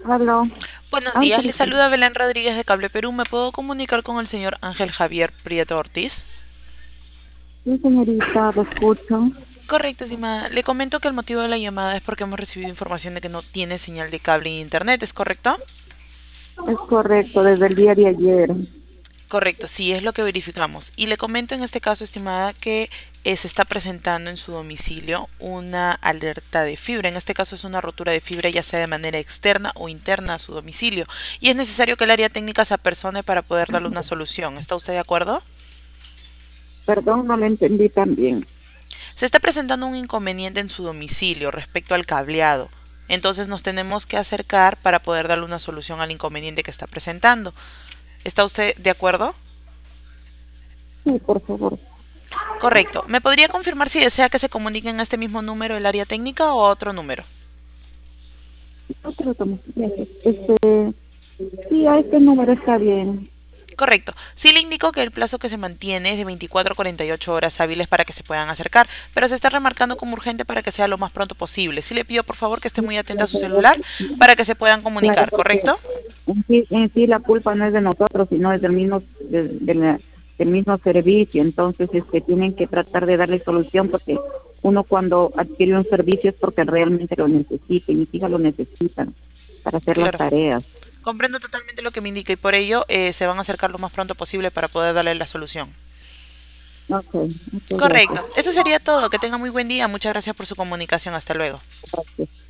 Aló, Buenos días, le Ángel, saluda Belén Rodríguez de Cable Perú. ¿Me puedo comunicar con el señor Ángel Javier Prieto Ortiz? sí, señorita, lo escucho. Correcto, estimada. Le comento que el motivo de la llamada es porque hemos recibido información de que no tiene señal de cable e internet, ¿es correcto? Es correcto, desde el día de ayer. Correcto, sí, es lo que verificamos. Y le comento en este caso, estimada, que se está presentando en su domicilio una alerta de fibra. En este caso es una rotura de fibra ya sea de manera externa o interna a su domicilio. Y es necesario que el área técnica se apersone para poder darle una solución. ¿Está usted de acuerdo? Perdón, no lo entendí tan bien. Se está presentando un inconveniente en su domicilio respecto al cableado. Entonces nos tenemos que acercar para poder darle una solución al inconveniente que está presentando. ¿Está usted de acuerdo? Sí, por favor. Correcto. ¿Me podría confirmar si desea que se comunique en este mismo número el área técnica o a otro número? No te lo tomo. Sí, a este número está bien. Correcto. Sí le indico que el plazo que se mantiene es de 24 a 48 horas hábiles para que se puedan acercar, pero se está remarcando como urgente para que sea lo más pronto posible. Sí le pido por favor que esté Sí, muy atenta a por su favor. celular para que se puedan Claro, comunicar, porque ¿correcto? en sí la culpa no es de nosotros, sino es del mismo servicio. Entonces, tienen que tratar de darle solución porque uno cuando adquiere un servicio es porque realmente lo necesita y mis hijas lo necesitan para hacer las Claro. tareas. Comprendo totalmente lo que me indica y por ello se van a acercar lo más pronto posible para poder darle la solución. Ok, muchas gracias. Correcto. Eso sería todo. Que tenga muy buen día. Muchas gracias por su comunicación. Hasta luego. Gracias.